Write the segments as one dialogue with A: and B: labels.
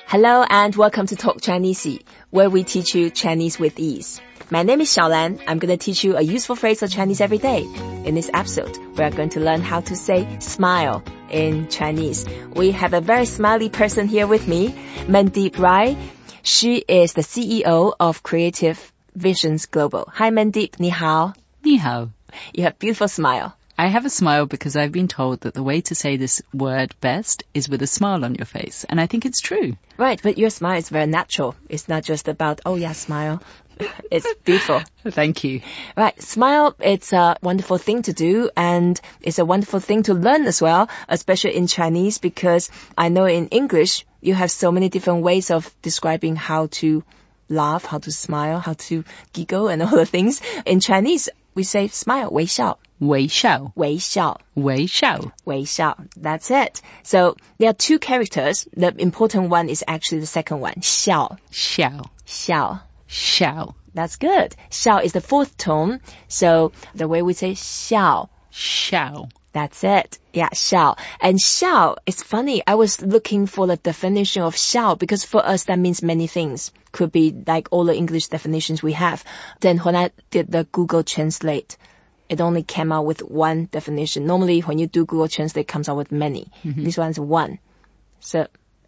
A: Hello and welcome to Talk Chinese, where we teach you Chinese with ease. My name is Xiaolan. I'm going to teach you a useful phrase of Chinese every day. In this episode, we are going to learn how to say smile in Chinese. We have a very smiley person here with me, Mandeep Rai. She is the CEO of Creative Visions Global. Hi Mandeep, ni hao.
B: Ni hao.
A: You have a beautiful smile.
B: I have a smile because I've been told that the way to say this word best is with a smile on your face. And I think it's true.
A: Right, but your smile is very natural. It's not just about, oh yeah, smile. It's beautiful.
B: Thank you.
A: Right, smile, it's a wonderful thing to do and it's a wonderful thing to learn as well, especially in Chinese, because I know in English you have so many different ways of describing how to laugh, how to smile, how to giggle and all the things. In Chinese, we say smile, 微笑.
B: 微笑.
A: 微笑.
B: 微笑.
A: 微笑. That's it. So there are two characters. The important one is actually the second one. 笑.
B: 笑.
A: 笑.
B: 笑.
A: That's good. 笑 is the fourth tone. So the way we say 笑.
B: 笑.
A: That's it. Yeah, 笑. And 笑, it's funny. I was looking for the definition of 笑 because for us that means many things. Could be like all the English definitions we have. Then when I did the Google Translate, it only came out with one definition. Normally when you do Google Translate, it comes out with many. Mm-hmm. This one's one. So,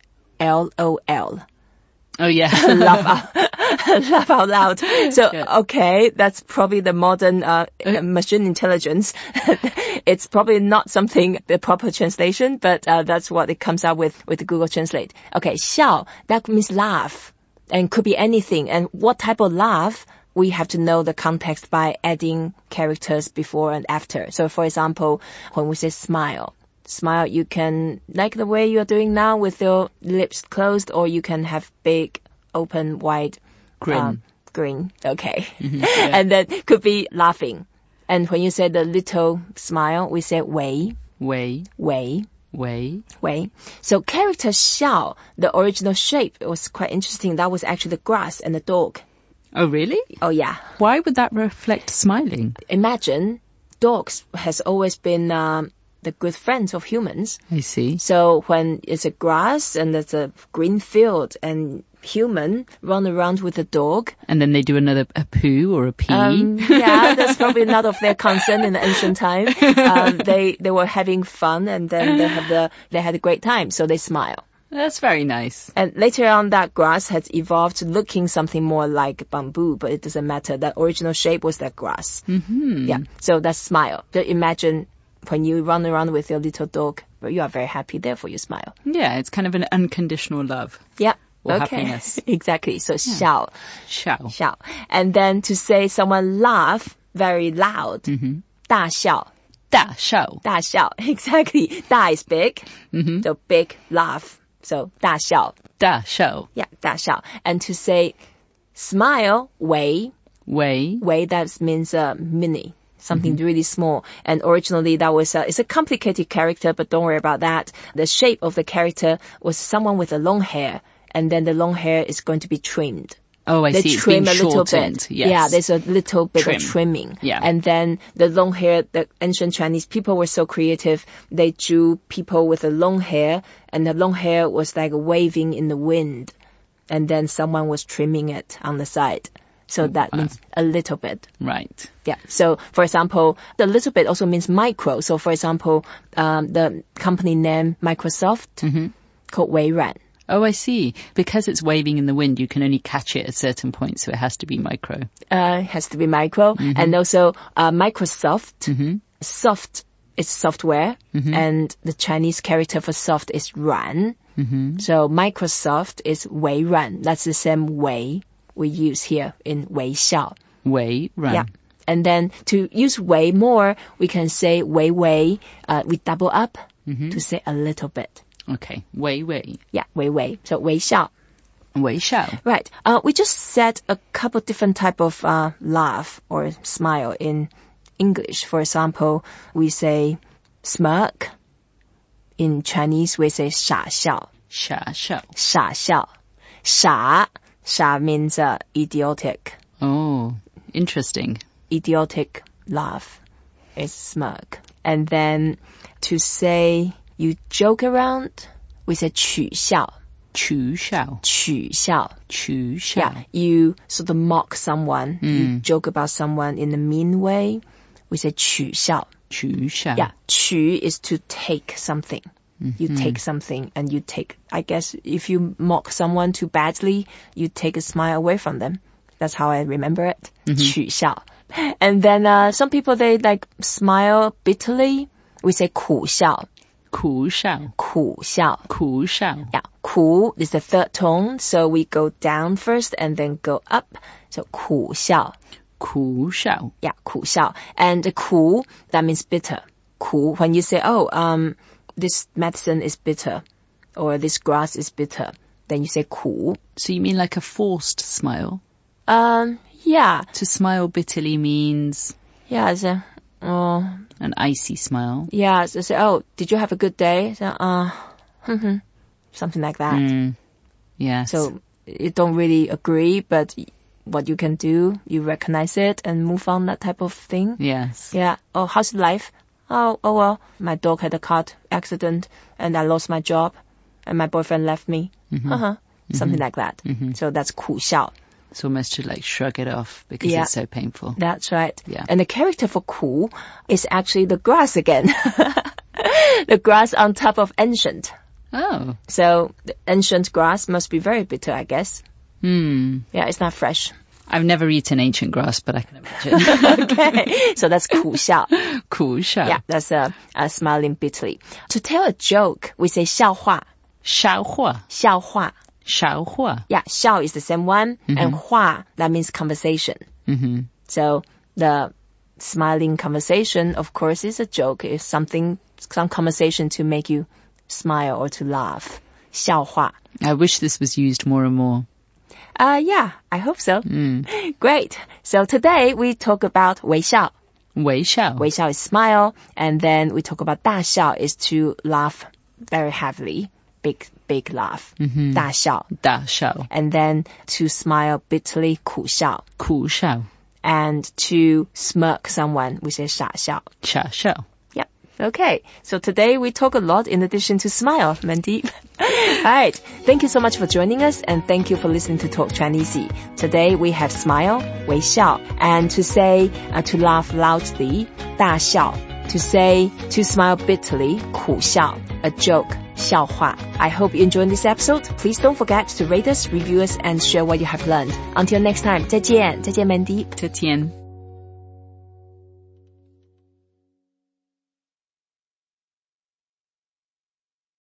A: LOL.
B: Oh yeah.
A: laugh out loud. So,
B: yeah.
A: Okay, that's probably the modern machine intelligence. It's probably not something, the proper translation, but that's what it comes out with the Google Translate. Okay, 笑, that means laugh. And could be anything. And what type of laugh? We have to know the context by adding characters before and after. So, for example, when we say smile, you can, like the way you're doing now with your lips closed, or you can have big, open, wide
B: grin.
A: Grin. Okay.
B: Mm-hmm, yeah.
A: And then could be laughing. And when you say the little smile, we say 微.
B: 微.
A: 微.
B: 微.
A: 微. So character 笑, the original shape, it was quite interesting. That was actually the grass and the dog.
B: Oh, really?
A: Oh, yeah.
B: Why would that reflect smiling?
A: Imagine dogs has always been the good friends of humans.
B: I see.
A: So when it's a grass and it's a green field and human run around with a dog.
B: And then they do a poo or a pee.
A: Yeah, that's probably not of their concern in the ancient time. They were having fun and then they had a great time. So they smile.
B: That's very nice.
A: And later on, that grass has evolved to looking something more like bamboo, but it doesn't matter. That original shape was that grass.
B: Mm-hmm.
A: Yeah, so that's smile. Just imagine when you run around with your little dog, you are very happy, therefore you smile.
B: Yeah, it's kind of an unconditional love.
A: Yeah.
B: Or
A: okay.
B: happiness.
A: Exactly. So, 笑.
B: 笑.
A: 笑. And then to say someone laugh very loud, 大笑.
B: 大笑.
A: 大笑. Exactly. 大 is big.
B: Mm-hmm.
A: So big laugh. So 大笑.
B: 大笑.
A: Yeah, 大笑. And to say smile, 微.
B: 微.
A: 微, that means mini. Something really small. And originally that was it's a complicated character, but don't worry about that. The shape of the character was someone with a long hair, and then the long hair is going to be trimmed.
B: Oh, I
A: they
B: see.
A: Trim
B: it's
A: a little
B: shortened.
A: bit.
B: Yes.
A: Yeah, there's a little bit of trimming.
B: Yeah.
A: And then the long hair, the ancient Chinese people were so creative. They drew people with a long hair, and the long hair was like waving in the wind. And then someone was trimming it on the side. So that means a little bit.
B: Right.
A: Yeah. So, for example, the little bit also means micro. So, for example, the company name Microsoft called 微软.
B: Oh, I see. Because it's waving in the wind, you can only catch it at certain points, so it has to be micro.
A: It has to be micro. Mm-hmm. And also, Microsoft, soft is software, and the Chinese character for soft is 软. So, Microsoft is 微软. That's the same way we use here in 微笑.
B: 微软.
A: Yeah. And then to use 微 more, we can say 微微, we double up to say a little bit.
B: Okay. 微微.
A: Yeah, 微微. So 微笑.
B: 微笑.
A: Right. We just said a couple different type of laugh or smile in English. For example, we say smirk. In Chinese, we say 傻笑.
B: 傻笑.
A: 傻笑. 傻. 傻 means idiotic.
B: Oh, interesting.
A: Idiotic laugh is smirk. And then to say you joke around, we say 取笑.
B: 取笑
A: 取笑.
B: 取笑
A: Yeah, you sort of mock someone, you joke about someone in a mean way. We say 取笑.
B: 取笑
A: Yeah, 取 is to take something. You take something and you take, I guess, if you mock someone too badly, you take a smile away from them. That's how I remember it. 取笑. And then some people, they like smile bitterly. We say 苦笑.
B: 苦笑
A: 苦笑.
B: 苦笑
A: Yeah, 苦 is the third tone, so we go down first and then go up. So 苦笑.
B: 苦笑
A: Yeah, 苦笑. And 苦, that means bitter. 苦, when you say, this medicine is bitter, or this grass is bitter, then you say 苦.
B: So you mean like a forced smile?
A: Yeah.
B: To smile bitterly means
A: Yeah, it's a,
B: an icy smile.
A: yeah, so say, did you have a good day? So, something like that.
B: Yes.
A: So you don't really agree, but what you can do, you recognize it and move on, that type of thing.
B: Yes.
A: Yeah. Oh, how's life? Oh, well, my dog had a car accident and I lost my job and my boyfriend left me. Something like that. So that's 苦笑.
B: It's almost to like shrug it off because
A: Yeah.
B: it's so painful.
A: That's right.
B: Yeah.
A: And the character for 苦 is actually the grass again. The grass on top of ancient.
B: Oh.
A: So the ancient grass must be very bitter, I guess.
B: Yeah,
A: it's not fresh.
B: I've never eaten ancient grass, but I can imagine.
A: Okay. So that's 苦笑.
B: 苦笑
A: Yeah, that's smiling bitterly. To tell a joke, we say 笑话.
B: 笑话
A: 笑话.
B: 笑话
A: Yeah, 笑 is the same one, and 话, that means conversation. So the smiling conversation, of course, is a joke. It's some conversation to make you smile or to laugh. 笑话.
B: I wish this was used more and more.
A: Yeah, I hope so. Great. So today we talk about 微笑.
B: 微笑
A: 微笑is smile, and then we talk about 大笑is to laugh very heavily. Big laugh. 大笑.
B: 大笑
A: And then to smile bitterly, 苦笑.
B: 苦笑
A: And to smirk someone, we say 傻笑.
B: 傻笑
A: Yep. Okay. So today we talk a lot in addition to smile, Mandeep. All right. Thank you so much for joining us, and thank you for listening to Talk Chinese. Today we have smile, 微笑, and to say, to laugh loudly, 大笑. To say, to smile bitterly, 苦笑. A joke, 笑话. I hope you enjoyed this episode. Please don't forget to rate us, review us, and share what you have learned. Until next time, 再见 Mandeep.
B: 再见